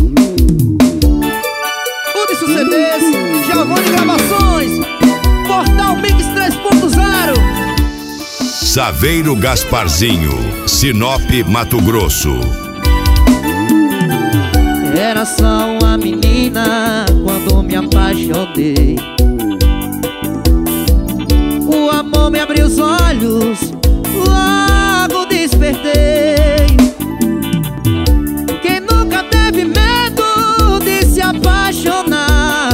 Udson CDs, Giovanni Gravações, Portal Mix 3.0. Saveiro Gasparzinho, Sinop, Mato Grosso. Era só uma menina quando me apaixonei. O amor me abriu os olhos, logo despertei. Quem nunca teve medo de se apaixonar?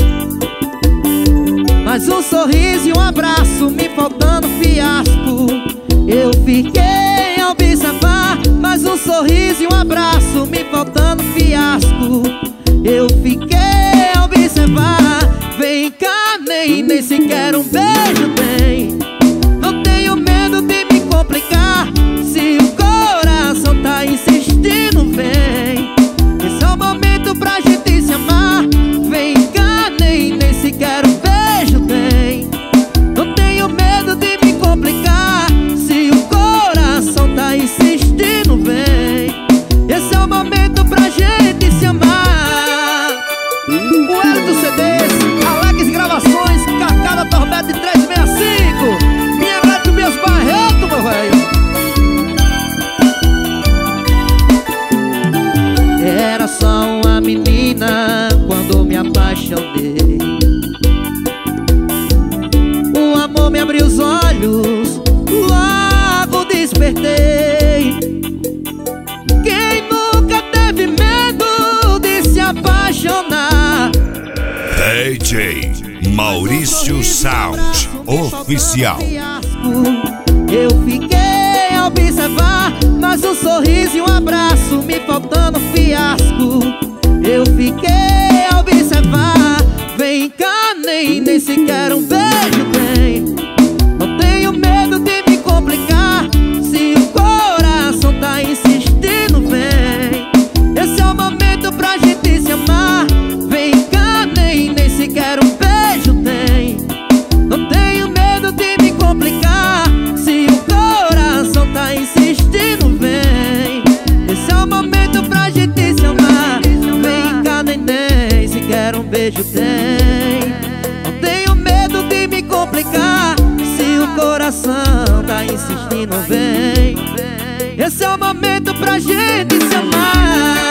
Mas um sorriso e um abraço, me faltando fiasco. Eu fiquei a observar. Mas um sorriso e um abraço, me faltando fiasco. Eu fiquei a observar. Vem cá, nem sequer um beijo tem. Não tenho medo de me complicar. Se o coração tá insistindo, vem. Esse é o momento pra gente se amar. Vem cá, nem sequer um beijo tem. Não tenho medo de me complicar. Se o coração tá insistindo, vem. Esse é o momento pra gente se amar. O Hélio CDs, Alex Gravações, Cacada Torbete 365. Minha Beto, meus Barretos, meu velho. Era só uma menina quando me apaixonei. O amor me abriu os olhos, logo despertei. Quem nunca teve medo de se apaixonar? DJ Maurício Sound Oficial. Eu fiquei a observar. Mas um sorriso e um abraço, me faltando fiasco. Eu fiquei a observar. Vem cá, nem sequer um beijo tem. Não tenho medo de me complicar. Se o coração tá insistindo, vem. Esse é o momento pra gente se amar. Vem cá, nem sequer um beijo tem. Não tenho medo de me complicar. Se o coração tá insistindo, vem. Esse é o momento pra gente se amar. Vem cá, nem sequer um beijo tem. Não tenho medo de me complicar. Se o coração tá insistindo, vem. Esse é o momento pra gente se amar.